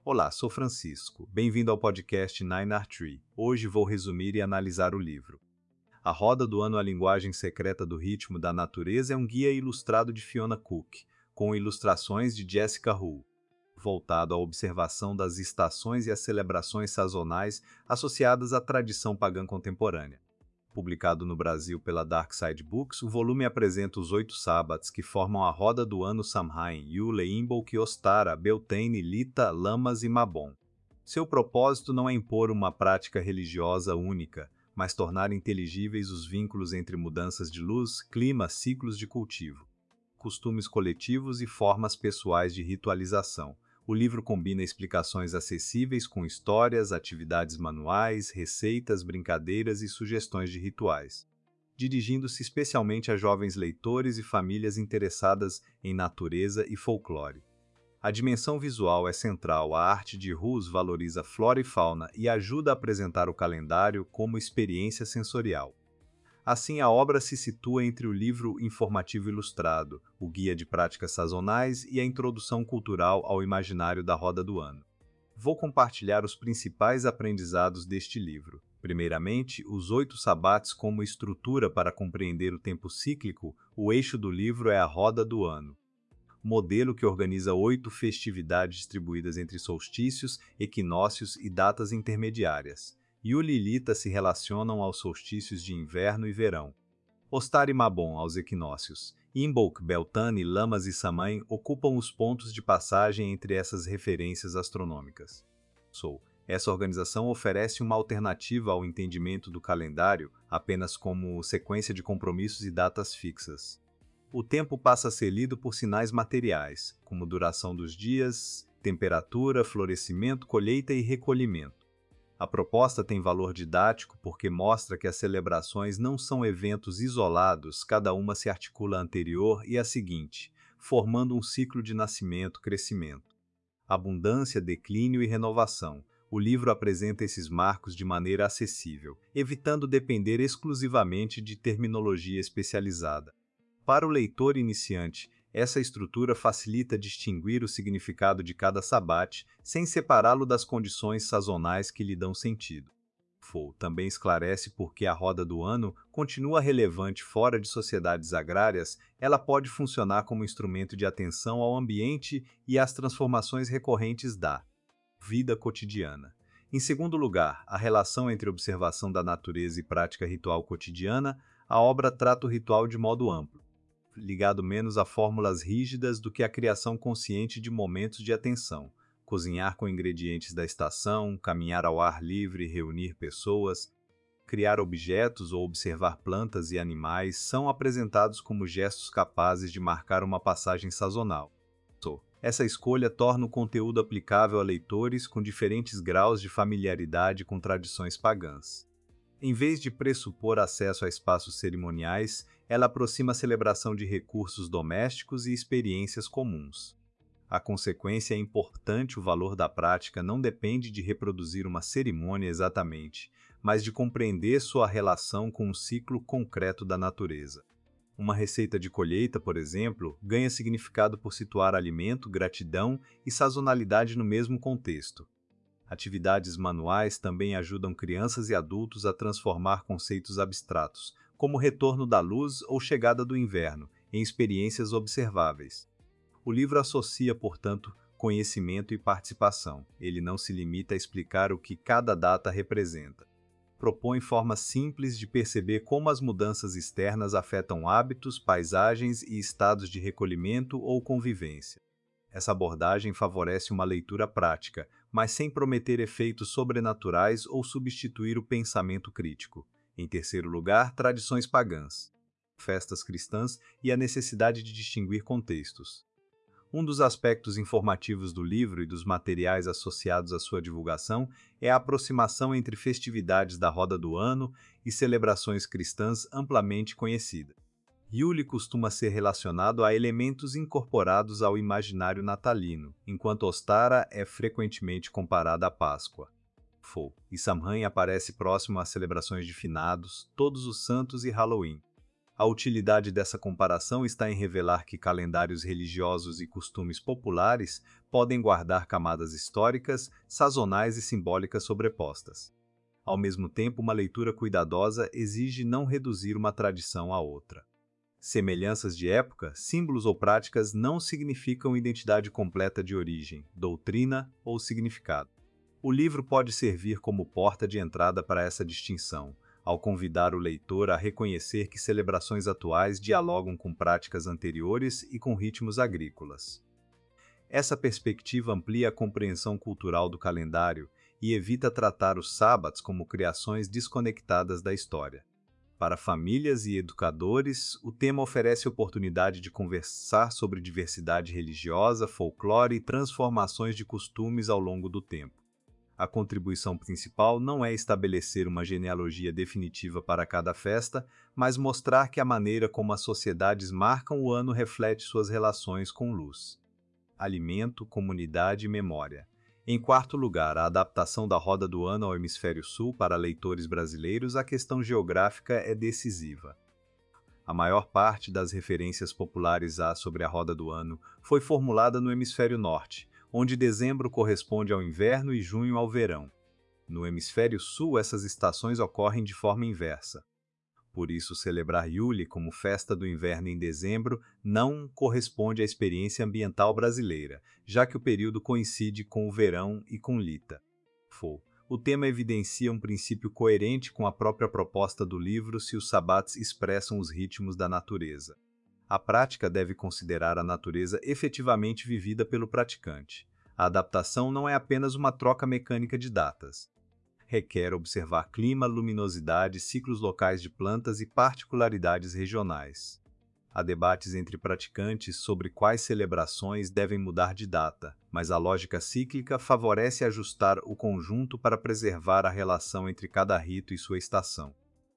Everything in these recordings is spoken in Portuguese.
Olá, sou Francisco. Bem-vindo ao podcast Nine Art Tree. Hoje vou resumir e analisar o livro. A Roda do Ano, a Linguagem Secreta do Ritmo da Natureza é um guia ilustrado de Fiona Cook, com ilustrações de Jessica Hull, voltado à observação das estações e às celebrações sazonais associadas à tradição pagã contemporânea. Publicado no Brasil pela Dark Side Books, o volume apresenta os 8 sábados que formam a Roda do Ano Samhain, Yule, Imbolc, Ostara, Beltane, Lita, Lamas e Mabon. Seu propósito não é impor uma prática religiosa única, mas tornar inteligíveis os vínculos entre mudanças de luz, clima, ciclos de cultivo, costumes coletivos e formas pessoais de ritualização. O livro combina explicações acessíveis com histórias, atividades manuais, receitas, brincadeiras e sugestões de rituais, dirigindo-se especialmente a jovens leitores e famílias interessadas em natureza e folclore. A dimensão visual é central. A arte de Rus valoriza flora e fauna e ajuda a apresentar o calendário como experiência sensorial. Assim, a obra se situa entre o livro informativo ilustrado, o guia de práticas sazonais e a introdução cultural ao imaginário da Roda do Ano. Vou compartilhar os principais aprendizados deste livro. Primeiramente, os 8 sabates como estrutura para compreender o tempo cíclico. O eixo do livro é a Roda do Ano, modelo que organiza 8 festividades distribuídas entre solstícios, equinócios e datas intermediárias. Yule e Lita se relacionam aos solstícios de inverno e verão. Ostar e Mabon aos equinócios. Imbolc, Beltane, Lamas e Samhain ocupam os pontos de passagem entre essas referências astronômicas. Essa organização oferece uma alternativa ao entendimento do calendário apenas como sequência de compromissos e datas fixas. O tempo passa a ser lido por sinais materiais, como duração dos dias, temperatura, florescimento, colheita e recolhimento. A proposta tem valor didático porque mostra que as celebrações não são eventos isolados, cada uma se articula à anterior e à seguinte, formando um ciclo de nascimento, crescimento, abundância, declínio e renovação. O livro apresenta esses marcos de maneira acessível, evitando depender exclusivamente de terminologia especializada. Para o leitor iniciante, essa estrutura facilita distinguir o significado de cada sabate, sem separá-lo das condições sazonais que lhe dão sentido. Também esclarece por que a Roda do Ano continua relevante fora de sociedades agrárias. Ela pode funcionar como instrumento de atenção ao ambiente e às transformações recorrentes da vida cotidiana. Em segundo lugar, a relação entre observação da natureza e prática ritual cotidiana. A obra trata o ritual de modo amplo, ligado menos a fórmulas rígidas do que a criação consciente de momentos de atenção. Cozinhar com ingredientes da estação, caminhar ao ar livre, reunir pessoas, criar objetos ou observar plantas e animais são apresentados como gestos capazes de marcar uma passagem sazonal. Essa escolha torna o conteúdo aplicável a leitores com diferentes graus de familiaridade com tradições pagãs. Em vez de pressupor acesso a espaços cerimoniais, ela aproxima a celebração de recursos domésticos e experiências comuns. A consequência é importante. O valor da prática não depende de reproduzir uma cerimônia exatamente, mas de compreender sua relação com um ciclo concreto da natureza. Uma receita de colheita, por exemplo, ganha significado por situar alimento, gratidão e sazonalidade no mesmo contexto. Atividades manuais também ajudam crianças e adultos a transformar conceitos abstratos, como retorno da luz ou chegada do inverno, em experiências observáveis. O livro associa, portanto, conhecimento e participação. Ele não se limita a explicar o que cada data representa. Propõe formas simples de perceber como as mudanças externas afetam hábitos, paisagens e estados de recolhimento ou convivência. Essa abordagem favorece uma leitura prática, mas sem prometer efeitos sobrenaturais ou substituir o pensamento crítico. Em terceiro lugar, tradições pagãs, festas cristãs e a necessidade de distinguir contextos. Um dos aspectos informativos do livro e dos materiais associados à sua divulgação é a aproximação entre festividades da Roda do Ano e celebrações cristãs amplamente conhecidas. Yule costuma ser relacionado a elementos incorporados ao imaginário natalino, enquanto Ostara é frequentemente comparada à Páscoa. E Samhain aparece próximo às celebrações de Finados, Todos os Santos e Halloween. A utilidade dessa comparação está em revelar que calendários religiosos e costumes populares podem guardar camadas históricas, sazonais e simbólicas sobrepostas. Ao mesmo tempo, uma leitura cuidadosa exige não reduzir uma tradição à outra. Semelhanças de época, símbolos ou práticas não significam identidade completa de origem, doutrina ou significado. O livro pode servir como porta de entrada para essa distinção, ao convidar o leitor a reconhecer que celebrações atuais dialogam com práticas anteriores e com ritmos agrícolas. Essa perspectiva amplia a compreensão cultural do calendário e evita tratar os sábados como criações desconectadas da história. Para famílias e educadores, o tema oferece oportunidade de conversar sobre diversidade religiosa, folclore e transformações de costumes ao longo do tempo. A contribuição principal não é estabelecer uma genealogia definitiva para cada festa, mas mostrar que a maneira como as sociedades marcam o ano reflete suas relações com luz, alimento, comunidade e memória. Em quarto lugar, a adaptação da Roda do Ano ao Hemisfério Sul para leitores brasileiros, a questão geográfica é decisiva. A maior parte das referências populares sobre a Roda do Ano foi formulada no Hemisfério Norte, onde dezembro corresponde ao inverno e junho ao verão. No Hemisfério Sul, essas estações ocorrem de forma inversa. Por isso, celebrar Yule como festa do inverno em dezembro não corresponde à experiência ambiental brasileira, já que o período coincide com o verão e com Lita. O tema evidencia um princípio coerente com a própria proposta do livro se os sabbats expressam os ritmos da natureza. A prática deve considerar a natureza efetivamente vivida pelo praticante. A adaptação não é apenas uma troca mecânica de datas. Requer observar clima, luminosidade, ciclos locais de plantas e particularidades regionais. Há debates entre praticantes sobre quais celebrações devem mudar de data, mas a lógica cíclica favorece ajustar o conjunto para preservar a relação entre cada rito e sua estação.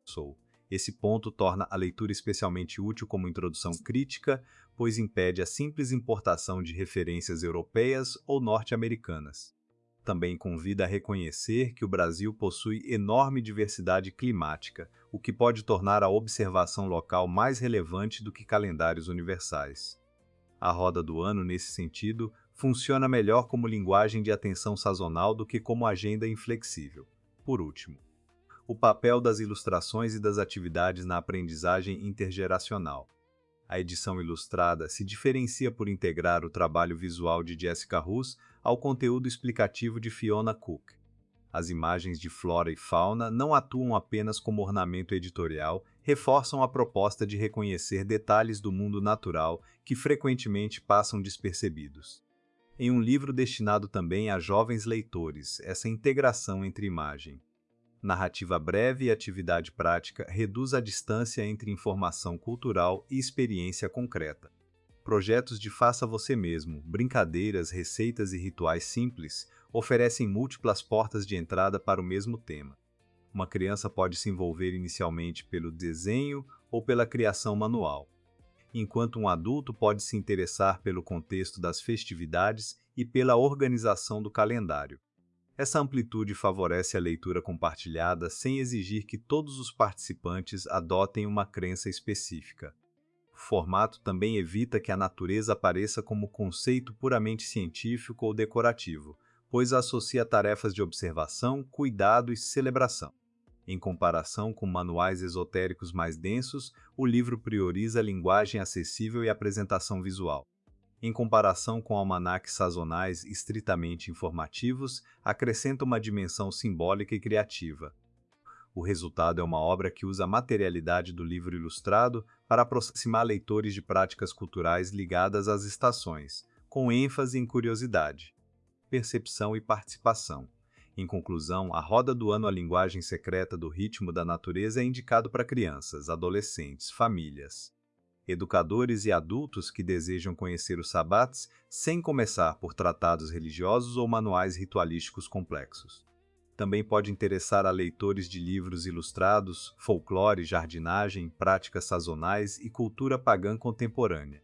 Esse ponto torna a leitura especialmente útil como introdução crítica, pois impede a simples importação de referências europeias ou norte-americanas. Também convida a reconhecer que o Brasil possui enorme diversidade climática, o que pode tornar a observação local mais relevante do que calendários universais. A Roda do Ano, nesse sentido, funciona melhor como linguagem de atenção sazonal do que como agenda inflexível. Por último, o papel das ilustrações e das atividades na aprendizagem intergeracional. A edição ilustrada se diferencia por integrar o trabalho visual de Jessica Roos ao conteúdo explicativo de Fiona Cook. As imagens de flora e fauna não atuam apenas como ornamento editorial, reforçam a proposta de reconhecer detalhes do mundo natural que frequentemente passam despercebidos. Em um livro destinado também a jovens leitores, essa integração entre imagem, narrativa breve e atividade prática reduz a distância entre informação cultural e experiência concreta. Projetos de faça você mesmo, brincadeiras, receitas e rituais simples oferecem múltiplas portas de entrada para o mesmo tema. Uma criança pode se envolver inicialmente pelo desenho ou pela criação manual, enquanto um adulto pode se interessar pelo contexto das festividades e pela organização do calendário. Essa amplitude favorece a leitura compartilhada sem exigir que todos os participantes adotem uma crença específica. O formato também evita que a natureza apareça como conceito puramente científico ou decorativo, pois associa tarefas de observação, cuidado e celebração. Em comparação com manuais esotéricos mais densos, o livro prioriza a linguagem acessível e a apresentação visual. Em comparação com almanaques sazonais estritamente informativos, acrescenta uma dimensão simbólica e criativa. O resultado é uma obra que usa a materialidade do livro ilustrado para aproximar leitores de práticas culturais ligadas às estações, com ênfase em curiosidade, percepção e participação. Em conclusão, a Roda do Ano, a linguagem secreta do ritmo da natureza é indicado para crianças, adolescentes, famílias, educadores e adultos que desejam conhecer os sabbats sem começar por tratados religiosos ou manuais ritualísticos complexos. Também pode interessar a leitores de livros ilustrados, folclore, jardinagem, práticas sazonais e cultura pagã contemporânea.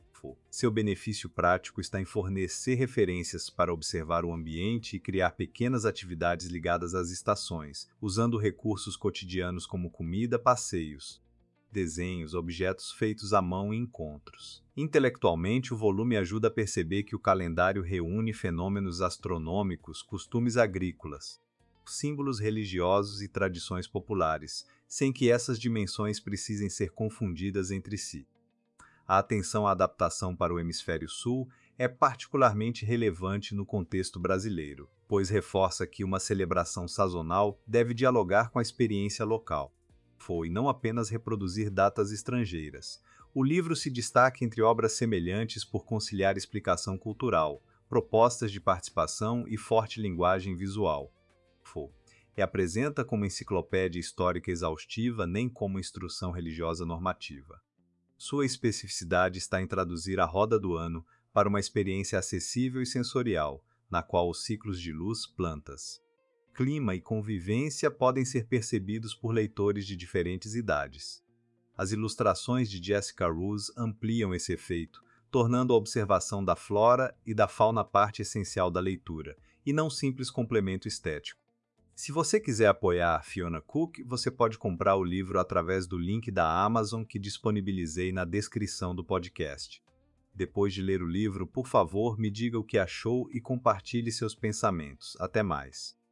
Seu benefício prático está em fornecer referências para observar o ambiente e criar pequenas atividades ligadas às estações, usando recursos cotidianos como comida, passeios, desenhos, objetos feitos à mão e encontros. Intelectualmente, o volume ajuda a perceber que o calendário reúne fenômenos astronômicos, costumes agrícolas, símbolos religiosos e tradições populares, sem que essas dimensões precisem ser confundidas entre si. A atenção à adaptação para o Hemisfério Sul é particularmente relevante no contexto brasileiro, pois reforça que uma celebração sazonal deve dialogar com a experiência local. Foi não apenas reproduzir datas estrangeiras. O livro se destaca entre obras semelhantes por conciliar explicação cultural, propostas de participação e forte linguagem visual. E apresenta como enciclopédia histórica exaustiva nem como instrução religiosa normativa. Sua especificidade está em traduzir a roda do ano para uma experiência acessível e sensorial, na qual os ciclos de luz, plantas, clima e convivência podem ser percebidos por leitores de diferentes idades. As ilustrações de Jessica Roos ampliam esse efeito, tornando a observação da flora e da fauna parte essencial da leitura, e não simples complemento estético. Se você quiser apoiar Fiona Cook, você pode comprar o livro através do link da Amazon que disponibilizei na descrição do podcast. Depois de ler o livro, por favor, me diga o que achou e compartilhe seus pensamentos. Até mais!